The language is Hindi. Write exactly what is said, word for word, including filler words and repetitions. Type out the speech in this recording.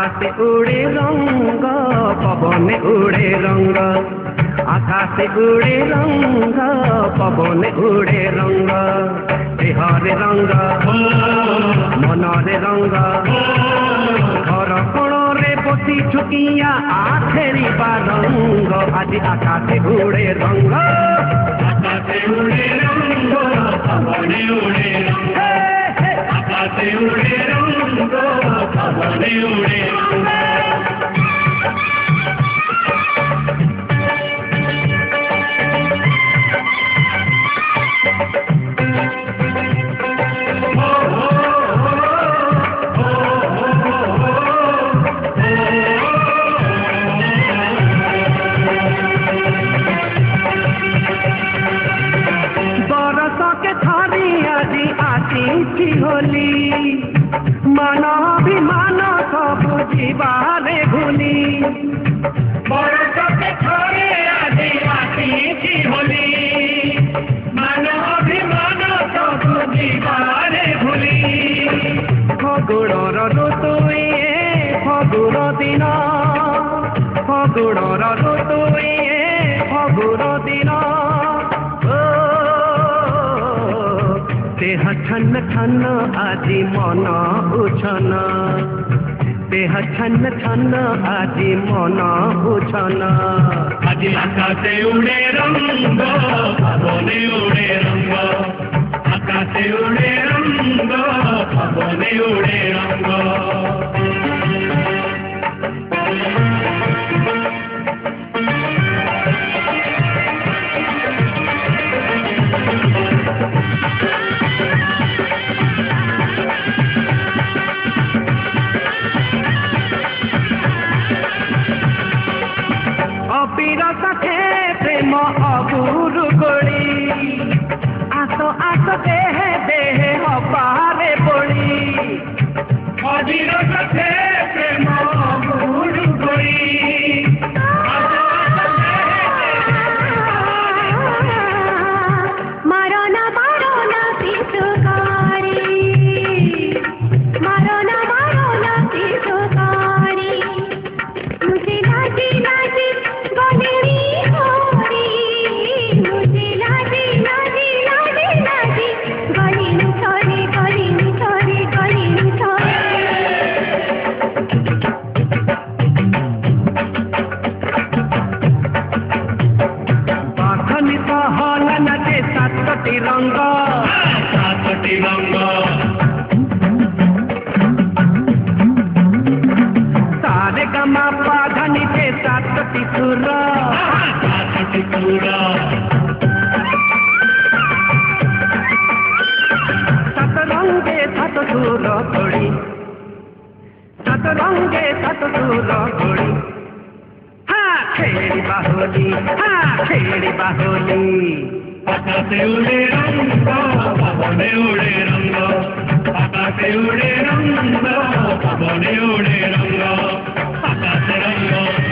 আকাশে উড়ে রঙ্গ পবনে উড়ে রঙ্গ আকাশে উড়ে রঙ্গ পবনে উড়ে রঙ্গ দেহরে রঙ্গ মনরে রঙ্গ ঘর কোণরে বসি ঝুঁকিয়া আখেরিবা রঙ্গ আজি আকাশে উড়ে রঙ্গ আকাশে উড়ে রঙ্গ পবনে উড়ে রঙ্গ আকাশে উড়ে রঙ্গ পবনে উড়ে রঙ্গ होली मन अभिमान सब जीवारे भूली बरसके थरे आदि आसी होली मन अभिमान सब जीवारे भूली फगुणर ऋतु फगुण दिन फगुणर ऋतु फगुण दिन देह छन छन आजी मन उछन देह छन छन आजी मन उछन आजी आकाशे उड़े रंग पवने उड़े रंग आकाशे उड़े रंग पवने उड़े रंग प्रेम अबुरु गोड़ी आस आस देह देह हबारे बोली अधीर सखे प्रेम अबुरु गोड़ी रंग सातटी रंग सारे गमा पाधनी पे सातटी सुर सातटी सुर सात रंगे सात सुर घोड़ी सात रंगे सात सुर घोड़ी हाँ खेड़ी बाहोली हाँ खेड़ी बाहोली आकाशे उड़े रंग पवने उड़े रंग आकाशे उड़े रंग पवने उड़े रंग आकाशे रंग